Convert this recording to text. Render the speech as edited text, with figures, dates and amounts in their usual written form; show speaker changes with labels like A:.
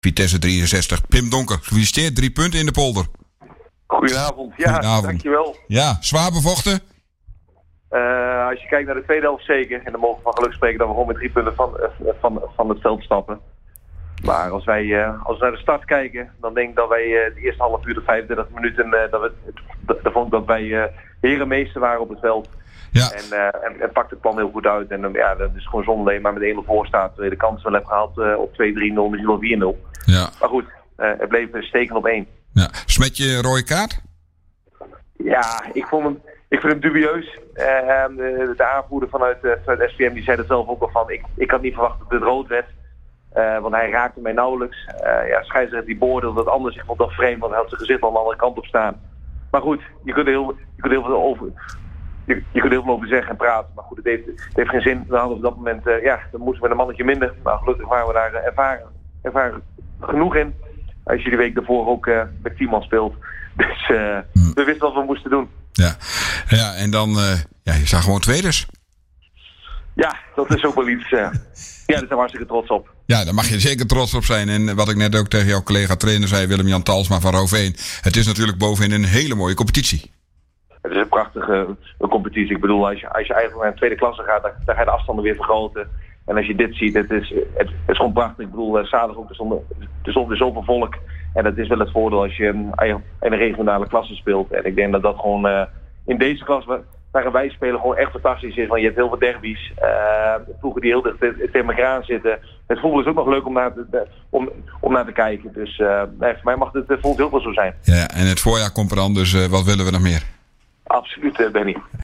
A: Vitesse 63. Pim Donker, gefeliciteerd. 3 punten in de polder.
B: Goedenavond. Ja, dankjewel.
A: Ja, zwaar bevochten?
B: Als je kijkt naar de tweede helft zeker. En dan mogen we van geluk spreken dat we gewoon met 3 punten van het veld stappen. Maar als we naar de start kijken, dan denk ik dat wij de eerste half uur, de 35 minuten, dat vond ik dat wij herenmeester waren op het veld.
A: Ja.
B: En pakt het plan heel goed uit. En dat is gewoon zonde dat maar met 1-0 voor staat. De kans wel hebt gehaald op 2-3-0, misschien wel 4-0.
A: Ja.
B: Maar goed, het bleef steken op 1.
A: Ja. Smet je rode kaart?
B: Ja, ik vind hem dubieus. De aanvoerder vanuit SVM die zei er zelf ook al van. Ik had niet verwacht dat het rood werd. Want hij raakte mij nauwelijks. Scheidsrechter die beoordeelde dat anders. Ik vond dat vreemd, want hij had zijn gezicht al aan de andere kant op staan. Maar goed, je kunt heel veel over zeggen en praten. Maar goed, het heeft geen zin. We hadden op dat moment, dan moesten we een mannetje minder. Maar gelukkig waren we daar ervaren genoeg in. Als je die week daarvoor ook met 10 man speelt. Dus we wisten wat we moesten doen.
A: Ja, en dan, je zag gewoon tweeders.
B: Ja, dat is ook wel iets. Daar zijn we hartstikke trots op.
A: Ja, daar mag je zeker trots op zijn. En wat ik net ook tegen jouw collega-trainer zei, Willem-Jan Talsma van Roveen. Het is natuurlijk bovenin een hele mooie competitie.
B: Het is een prachtige competitie. Ik bedoel, als je eigenlijk naar een tweede klasse gaat, dan ga je de afstanden weer vergroten. En als je dit ziet, het is gewoon prachtig. Ik bedoel, zaterdag ook, er stond zoveel volk. En dat is wel het voordeel als je in een regionale klasse speelt. En ik denk dat dat gewoon in deze klasse waar wij spelen gewoon echt fantastisch is. Want je hebt heel veel derbies. Ploegen die heel dicht tegen elkaar aan zitten. Het voetbal is ook nog leuk om naar te kijken. Dus voor mij mag het volgend heel veel zo zijn.
A: Ja, en het voorjaar komt er dan, dus wat willen we nog meer?
B: Absoluut, Benny.